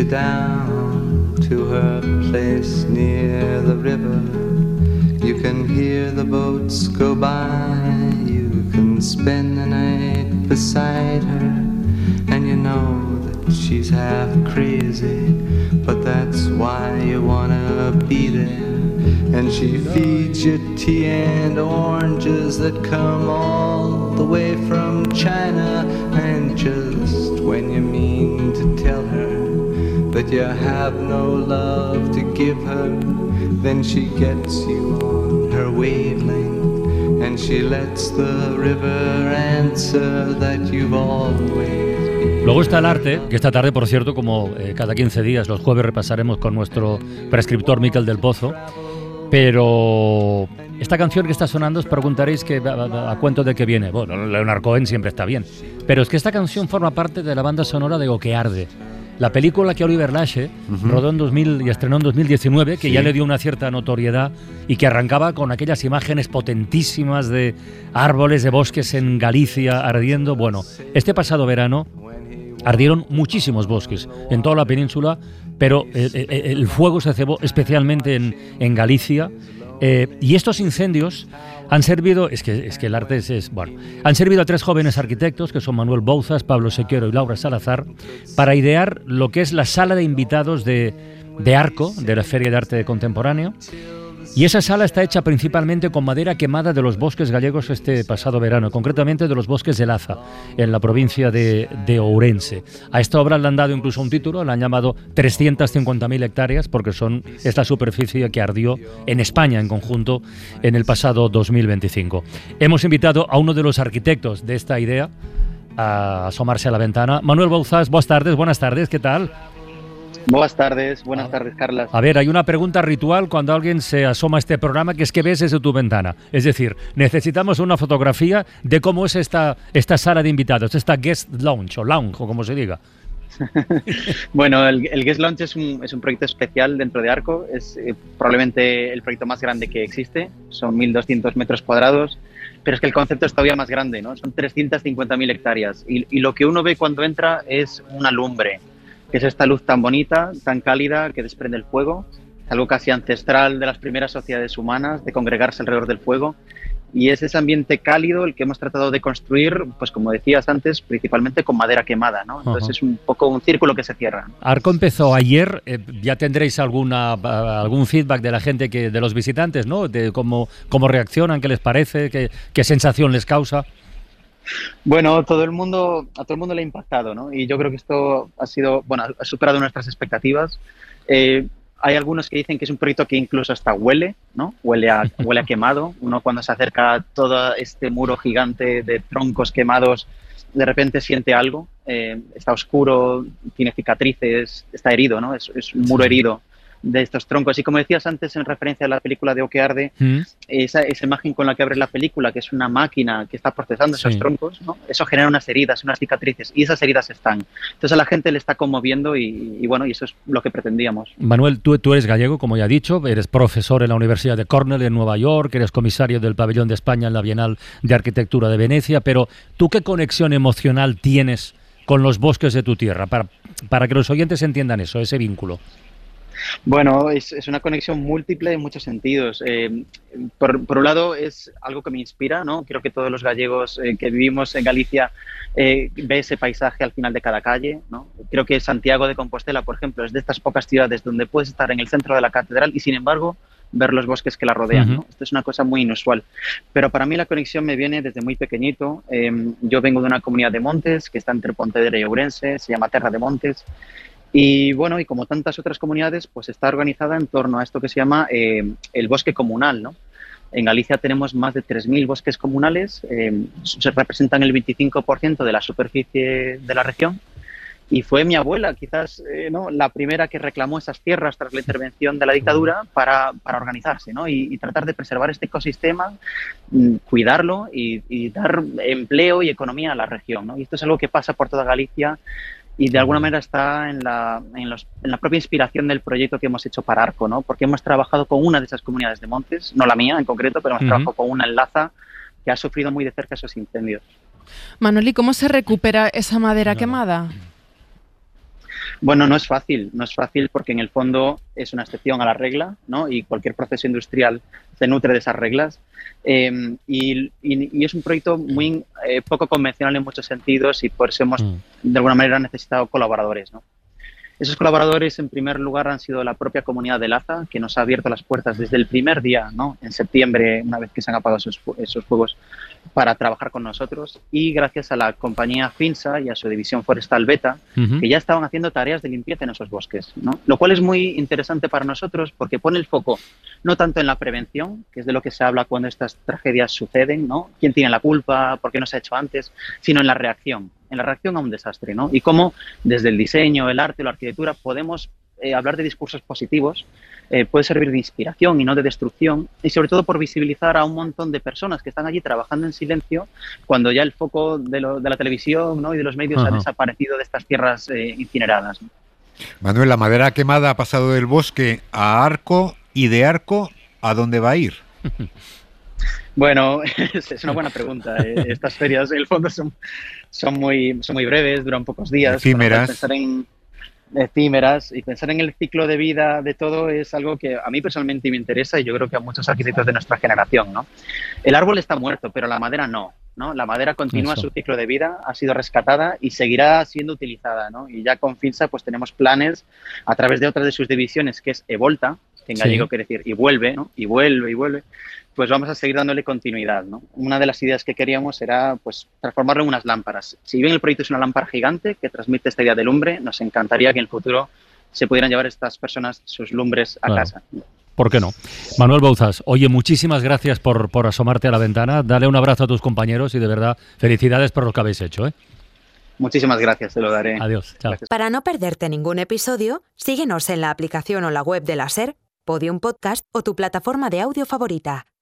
down to her place near the river. You can hear the boats go by, you can spend the night beside her, and you know that she's half crazy, but that's why you wanna be there. And she feeds you tea and oranges that come all the way from China, and just when you mean to tell her that you have no love to give her, then she gets you on her wavelength, and she lets the river answer that you've always been. Luego está el arte, que esta tarde, por cierto, como cada 15 días, los jueves repasaremos con nuestro prescriptor Miquel del Pozo. Pero esta canción que está sonando, os preguntaréis que a cuento de qué viene. Bueno, Leonard Cohen siempre está bien, pero es que esta canción forma parte de la banda sonora de O que arde, la película que Oliver Lache rodó en 2000 y estrenó en 2019, que ya le dio una cierta notoriedad y que arrancaba con aquellas imágenes potentísimas de árboles, de bosques en Galicia ardiendo. Bueno, este pasado verano ardieron muchísimos bosques en toda la península, pero el fuego se cebó especialmente en Galicia, y estos incendios han servido, es que el arte han servido a 3 jóvenes arquitectos, que son Manuel Bouzas, Pablo Sequero y Laura Salazar, para idear lo que es la sala de invitados de Arco, de la Feria de Arte Contemporáneo. Y esa sala está hecha principalmente con madera quemada de los bosques gallegos este pasado verano, concretamente de los bosques de Laza, en la provincia de Ourense. A esta obra le han dado incluso un título, la han llamado 350.000 hectáreas, porque es la superficie que ardió en España en conjunto en el pasado 2025. Hemos invitado a uno de los arquitectos de esta idea a asomarse a la ventana. Manuel Bouzas, buenas tardes, ¿qué tal? Buenas tardes, Carlas. A ver, hay una pregunta ritual cuando alguien se asoma a este programa, que es ¿qué ves desde tu ventana? Es decir, necesitamos una fotografía de cómo es esta sala de invitados, esta guest lounge o como se diga. Bueno, el Guest Lounge es un proyecto especial dentro de Arco, es probablemente el proyecto más grande que existe, son 1.200 metros cuadrados, pero es que el concepto es todavía más grande, ¿no? Son 350.000 hectáreas y lo que uno ve cuando entra es una lumbre, que es esta luz tan bonita, tan cálida que desprende el fuego, algo casi ancestral de las primeras sociedades humanas, de congregarse alrededor del fuego, y es ese ambiente cálido el que hemos tratado de construir, pues como decías antes, principalmente con madera quemada, ¿no? Entonces es un poco un círculo que se cierra. Arco empezó ayer, ya tendréis algún feedback de la gente, de los visitantes, ¿no? De cómo reaccionan, qué les parece, qué sensación les causa. Bueno, a todo el mundo le ha impactado, ¿no? Y yo creo que esto ha superado nuestras expectativas. Hay algunos que dicen que es un proyecto que incluso hasta huele, ¿no? Huele a quemado. Uno cuando se acerca a todo este muro gigante de troncos quemados, de repente siente algo. Está oscuro, tiene cicatrices, está herido, ¿no? Es un muro herido de estos troncos. Y como decías antes, en referencia a la película de O que arde, esa imagen con la que abre la película, que es una máquina que está procesando esos troncos, ¿no? Eso genera unas heridas, unas cicatrices, y esas heridas están. Entonces a la gente le está conmoviendo y eso es lo que pretendíamos. Manuel, tú eres gallego, como ya he dicho, eres profesor en la Universidad de Cornell en Nueva York, eres comisario del Pabellón de España en la Bienal de Arquitectura de Venecia, pero ¿tú qué conexión emocional tienes con los bosques de tu tierra? Para que los oyentes entiendan eso, ese vínculo. Bueno, es una conexión múltiple en muchos sentidos. Por un lado, es algo que me inspira, ¿no? Creo que todos los gallegos que vivimos en Galicia ve ese paisaje al final de cada calle, ¿no? Creo que Santiago de Compostela, por ejemplo, es de estas pocas ciudades donde puedes estar en el centro de la catedral y, sin embargo, ver los bosques que la rodean, ¿no? Esto es una cosa muy inusual. Pero para mí la conexión me viene desde muy pequeñito. Yo vengo de una comunidad de montes que está entre Pontevedra y Ourense, se llama Terra de Montes. Y bueno, y como tantas otras comunidades, pues está organizada en torno a esto que se llama el bosque comunal, ¿no? En Galicia tenemos más de 3.000 bosques comunales, se representan el 25% de la superficie de la región. Y fue mi abuela, quizás, ¿no?, la primera que reclamó esas tierras tras la intervención de la dictadura para organizarse, ¿no? Y tratar de preservar este ecosistema, cuidarlo y dar empleo y economía a la región, ¿no? Y esto es algo que pasa por toda Galicia y de alguna manera está en la propia inspiración del proyecto que hemos hecho para Arco, ¿no? Porque hemos trabajado con una de esas comunidades de montes, no la mía en concreto, pero hemos trabajado con una en Laza que ha sufrido muy de cerca esos incendios. Manuel, ¿y cómo se recupera esa madera quemada? Bueno, no es fácil porque en el fondo es una excepción a la regla, ¿no? Y cualquier proceso industrial se nutre de esas reglas. Y es un proyecto muy poco convencional en muchos sentidos y por eso hemos de alguna manera necesitado colaboradores, ¿no? Esos colaboradores, en primer lugar, han sido la propia comunidad de Laza, que nos ha abierto las puertas desde el primer día, ¿no? En septiembre, una vez que se han apagado esos fuegos, para trabajar con nosotros. Y gracias a la compañía Finsa y a su división forestal Beta, que ya estaban haciendo tareas de limpieza en esos bosques, ¿no? Lo cual es muy interesante para nosotros porque pone el foco no tanto en la prevención, que es de lo que se habla cuando estas tragedias suceden, ¿no? ¿Quién tiene la culpa? ¿Por qué no se ha hecho antes? Sino en la reacción a un desastre, ¿no? Y cómo desde el diseño, el arte, la arquitectura podemos hablar de discursos positivos, puede servir de inspiración y no de destrucción, y sobre todo por visibilizar a un montón de personas que están allí trabajando en silencio cuando ya el foco de la televisión, ¿no? y de los medios ha desaparecido de estas tierras incineradas, ¿no? Manuel, la madera quemada ha pasado del bosque a Arco, y de Arco, ¿a dónde va a ir? Bueno, es una buena pregunta. Estas ferias, en el fondo, son muy breves, duran pocos días. Efímeras. Pensar en efímeras y pensar en el ciclo de vida de todo es algo que a mí personalmente me interesa y yo creo que a muchos arquitectos de nuestra generación, ¿no? El árbol está muerto, pero la madera no, ¿no? La madera continúa su ciclo de vida, ha sido rescatada y seguirá siendo utilizada, ¿no? Y ya con Finsa pues tenemos planes a través de otra de sus divisiones, que es Evolta, que en gallego quiere decir y vuelve, ¿no? Y vuelve, pues vamos a seguir dándole continuidad, ¿no? Una de las ideas que queríamos era pues transformarlo en unas lámparas. Si bien el proyecto es una lámpara gigante que transmite esta idea de lumbre, nos encantaría que en el futuro se pudieran llevar estas personas sus lumbres a casa. ¿Por qué no? Manuel Bouzas, oye, muchísimas gracias por asomarte a la ventana. Dale un abrazo a tus compañeros y de verdad, felicidades por lo que habéis hecho, ¿eh? Muchísimas gracias, te lo daré. Adiós, chao. Gracias. Para no perderte ningún episodio, síguenos en la aplicación o la web de la SER, Podium Podcast o tu plataforma de audio favorita.